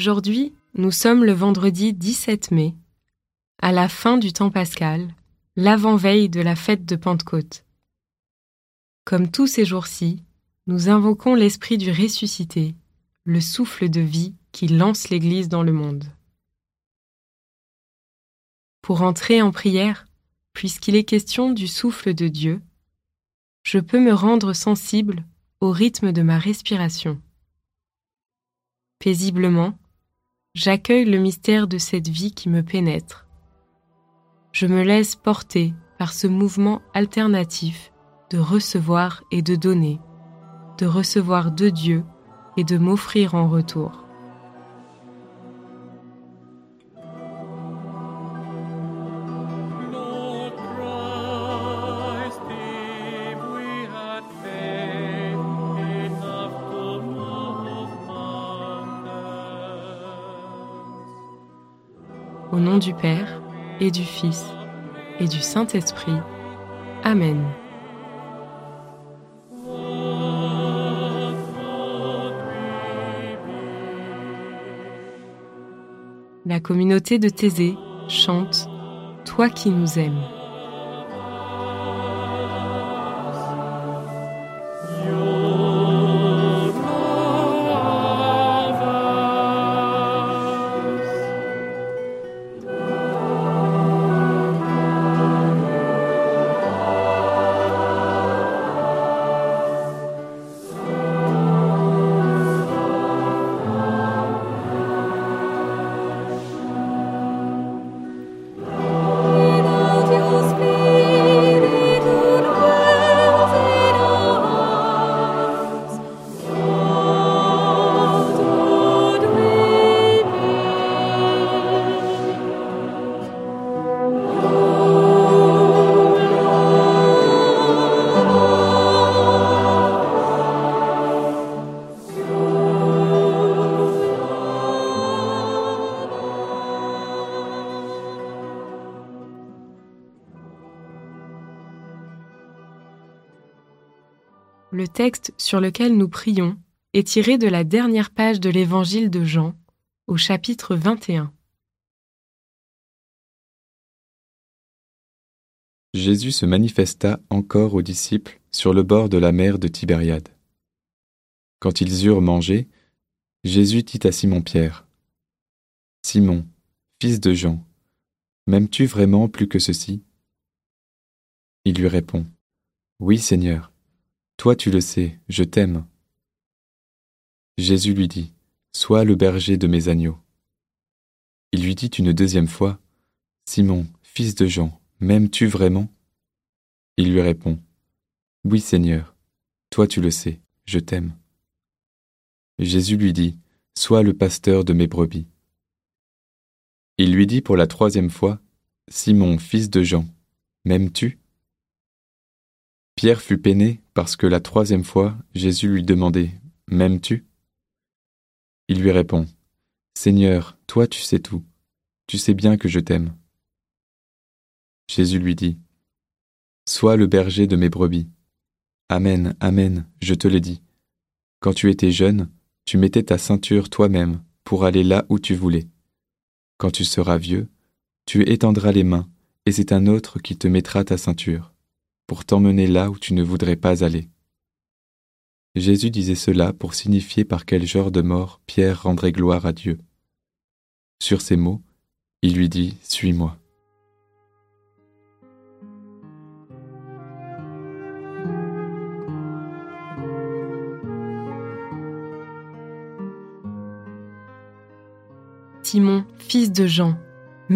Aujourd'hui, nous sommes le vendredi 17 mai, à la fin du temps pascal, l'avant-veille de la fête de Pentecôte. Comme tous ces jours-ci, nous invoquons l'Esprit du ressuscité, le souffle de vie qui lance l'Église dans le monde. Pour entrer en prière, puisqu'il est question du souffle de Dieu, je peux me rendre sensible au rythme de ma respiration. Paisiblement, j'accueille le mystère de cette vie qui me pénètre. Je me laisse porter par ce mouvement alternatif de recevoir et de donner, de recevoir de Dieu et de m'offrir en retour. Au nom du Père, et du Fils, et du Saint-Esprit. Amen. La communauté de Thésée chante « Toi qui nous aimes ». Le texte sur lequel nous prions est tiré de la dernière page de l'évangile de Jean, au chapitre 21. Jésus se manifesta encore aux disciples sur le bord de la mer de Tibériade. Quand ils eurent mangé, Jésus dit à Simon-Pierre : « Simon, fils de Jean, m'aimes-tu vraiment plus que ceci ?» Il lui répond : « Oui, Seigneur. Toi tu le sais, je t'aime. » Jésus lui dit : « Sois le berger de mes agneaux. » Il lui dit une deuxième fois : « Simon, fils de Jean, m'aimes-tu vraiment ?» Il lui répond : « Oui, Seigneur, toi tu le sais, je t'aime. » Jésus lui dit : « Sois le pasteur de mes brebis. » Il lui dit pour la troisième fois : « Simon, fils de Jean, m'aimes-tu » Pierre fut peiné parce que la troisième fois, Jésus lui demandait : « M'aimes-tu » Il lui répond : « Seigneur, toi tu sais tout, tu sais bien que je t'aime. » Jésus lui dit : « Sois le berger de mes brebis. Amen, amen, je te le dis. Quand tu étais jeune, tu mettais ta ceinture toi-même pour aller là où tu voulais. Quand tu seras vieux, tu étendras les mains et c'est un autre qui te mettra ta ceinture, pour t'emmener là où tu ne voudrais pas aller. » Jésus disait cela pour signifier par quel genre de mort Pierre rendrait gloire à Dieu. Sur ces mots, il lui dit : « Suis-moi. » Simon, fils de Jean, m'aimes-tu ?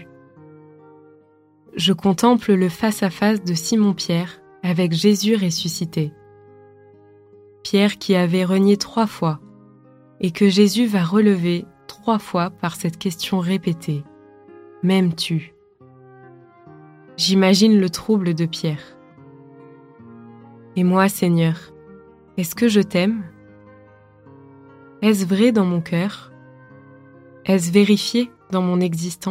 Je contemple le face-à-face de Simon-Pierre avec Jésus ressuscité. Pierre qui avait renié 3 fois et que Jésus va relever 3 fois par cette question répétée : « M'aimes-tu » J'imagine le trouble de Pierre. Et moi, Seigneur, est-ce que je t'aime ? Est-ce vrai dans mon cœur ? Est-ce vérifié dans mon existence ?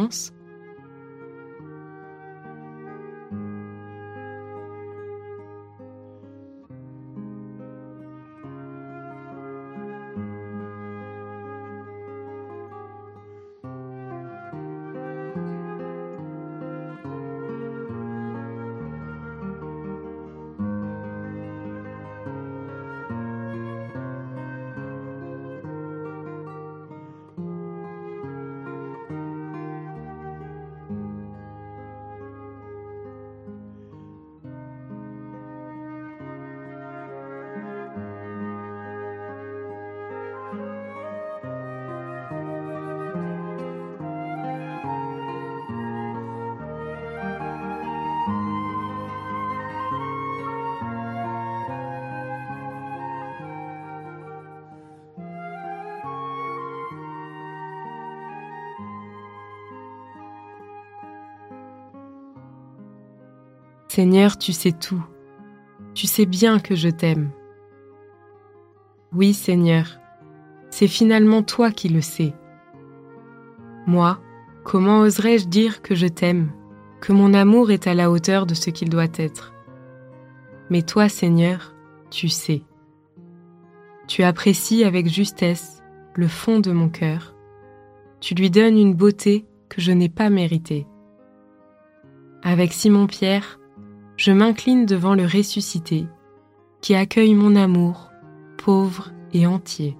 Seigneur, tu sais tout. Tu sais bien que je t'aime. Oui, Seigneur, c'est finalement toi qui le sais. Moi, comment oserais-je dire que je t'aime, que mon amour est à la hauteur de ce qu'il doit être? Mais toi, Seigneur, tu sais. Tu apprécies avec justesse le fond de mon cœur. Tu lui donnes une beauté que je n'ai pas méritée. Avec Simon-Pierre, je m'incline devant le ressuscité, qui accueille mon amour, pauvre et entier.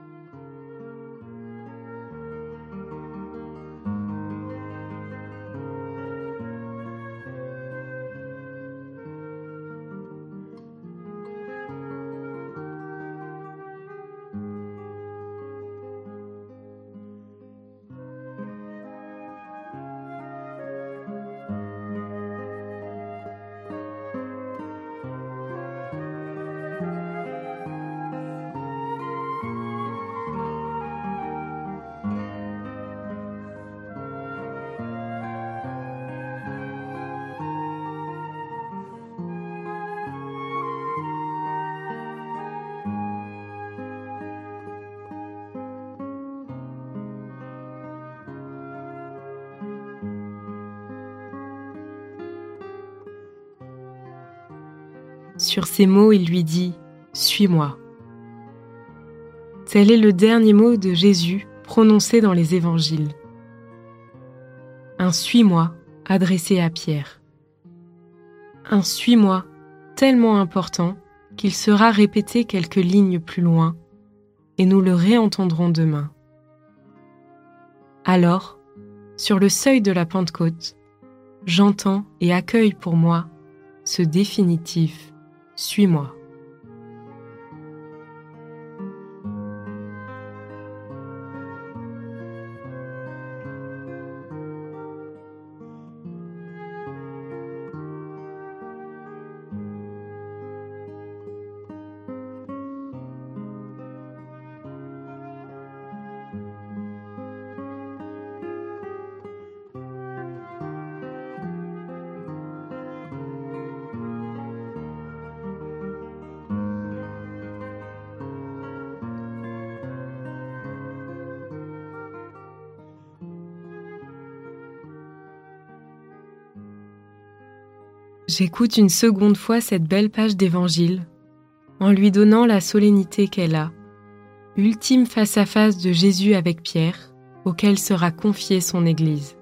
Sur ces mots, il lui dit « Suis-moi ». Tel est le dernier mot de Jésus prononcé dans les évangiles. Un « Suis-moi » adressé à Pierre. Un « Suis-moi » tellement important qu'il sera répété quelques lignes plus loin et nous le réentendrons demain. Alors, sur le seuil de la Pentecôte, j'entends et accueille pour moi ce définitif « Suis-moi ». J'écoute une seconde fois cette belle page d'évangile, en lui donnant la solennité qu'elle a, ultime face-à-face de Jésus avec Pierre, auquel sera confiée son Église.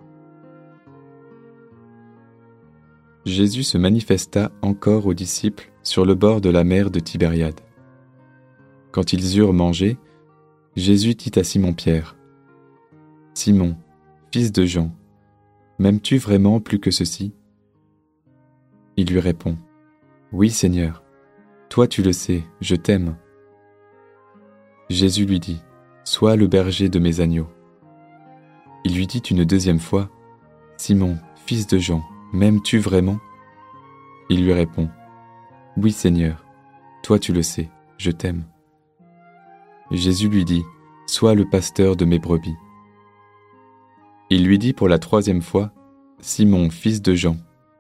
Jésus se manifesta encore aux disciples sur le bord de la mer de Tibériade. Quand ils eurent mangé, Jésus dit à Simon-Pierre : « Simon, fils de Jean, m'aimes-tu vraiment plus que ceci ? » Il lui répond : « Oui, Seigneur, toi tu le sais, je t'aime. » Jésus lui dit : « Sois le berger de mes agneaux. » Il lui dit une deuxième fois : « Simon, fils de Jean, m'aimes-tu vraiment ? » Il lui répond : « Oui, Seigneur, toi tu le sais, je t'aime. » Jésus lui dit : « Sois le pasteur de mes brebis. » Il lui dit pour la troisième fois : « Simon, fils de Jean, m'aimes-tu ? »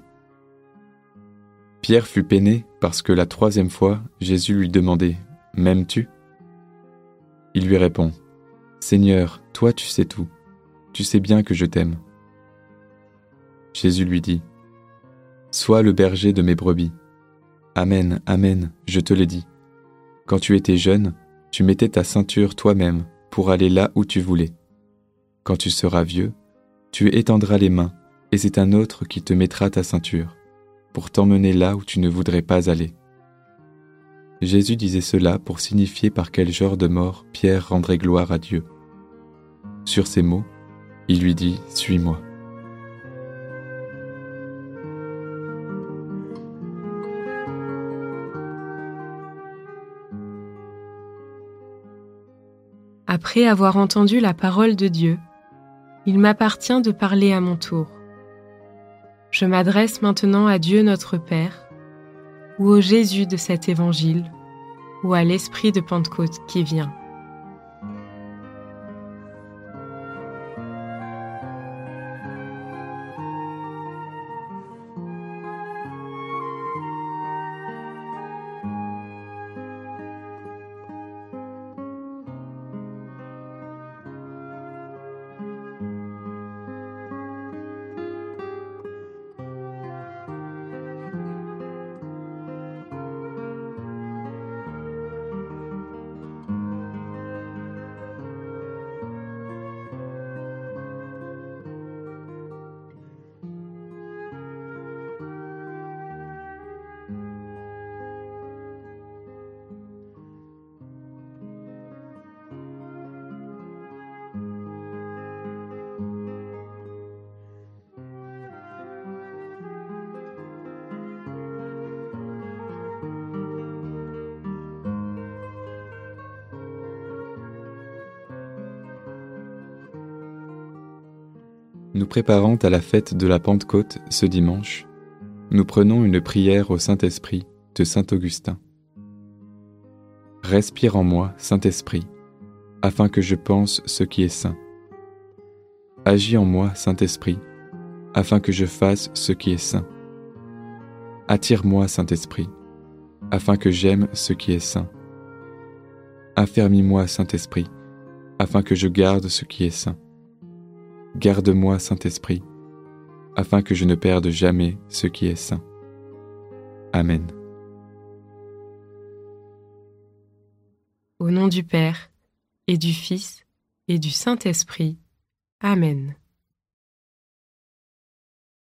Pierre fut peiné parce que la troisième fois, Jésus lui demandait : « M'aimes-tu ? » Il lui répond : « Seigneur, toi tu sais tout, tu sais bien que je t'aime. » Jésus lui dit : « Sois le berger de mes brebis. Amen, amen, je te le dis. Quand tu étais jeune, tu mettais ta ceinture toi-même pour aller là où tu voulais. Quand tu seras vieux, tu étendras les mains et c'est un autre qui te mettra ta ceinture, pour t'emmener là où tu ne voudrais pas aller. » Jésus disait cela pour signifier par quel genre de mort Pierre rendrait gloire à Dieu. Sur ces mots, il lui dit : « Suis-moi. » Après avoir entendu la parole de Dieu, il m'appartient de parler à mon tour. Je m'adresse maintenant à Dieu notre Père, ou au Jésus de cet évangile, ou à l'Esprit de Pentecôte qui vient. Nous préparant à la fête de la Pentecôte ce dimanche, nous prenons une prière au Saint-Esprit de Saint Augustin. Respire en moi, Saint-Esprit, afin que je pense ce qui est saint. Agis en moi, Saint-Esprit, afin que je fasse ce qui est saint. Attire-moi, Saint-Esprit, afin que j'aime ce qui est saint. Affermis-moi, Saint-Esprit, afin que je garde ce qui est saint. Garde-moi, Saint-Esprit, afin que je ne perde jamais ce qui est saint. Amen. Au nom du Père, et du Fils, et du Saint-Esprit. Amen.